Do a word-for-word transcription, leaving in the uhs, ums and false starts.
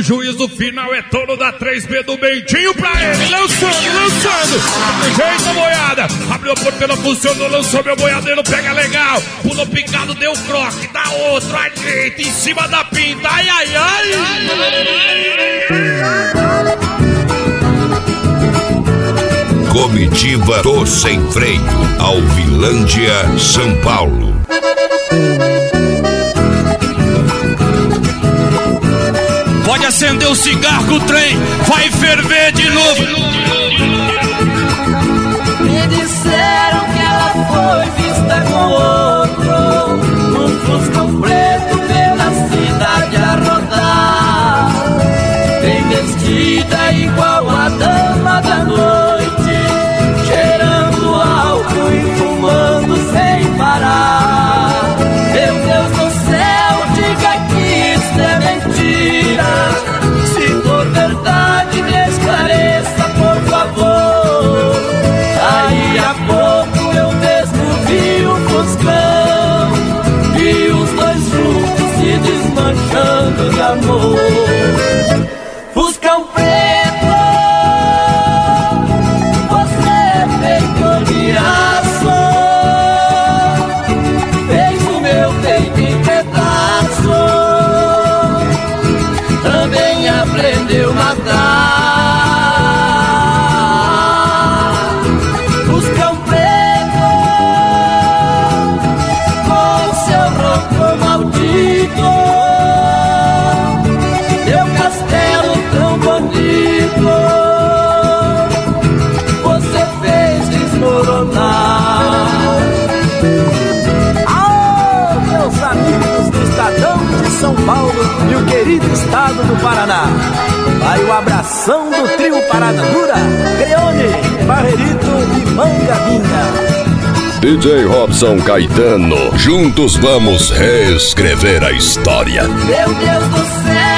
o juízo final é todo da três B do Bentinho pra ele. Lançando, lançando. Do jeito, boiada. Abriu a porta, não funcionou, lançou meu boiadeiro, pega legal. Pulou picado, deu croque, dá outro, ajeita em cima da pinta. Ai, ai, ai. Comitiva do Sem Freio, Alvilândia, São Paulo. Pode acender o cigarro que o trem vai ferver de novo. Me disseram que ela foi vista com outro, num fusca preto pela cidade a rodar, bem vestida igual a dama da noite, cheirando álcool e fumando sem parar. Meu Deus do céu, diga que isso é mentira. Se for verdade, me esclareça, por favor. Aí a pouco eu mesmo vi o fuscão e os dois juntos se desmanchando de amor. Fuscão preto, você é feito de aço, fez o meu peito em pedaço, também aprendeu a matar. Fuscão preto, com seu ronco maldito, meu castelo tão bonito, você fez desmoronar. Alô, meus amigos do Estadão de São Paulo e o querido estado do Paraná. Vai o abração do trio Parada Dura, Creone, Barrerito e Mangavinha. D J Robson Caetano, juntos vamos reescrever a história. Meu Deus do céu,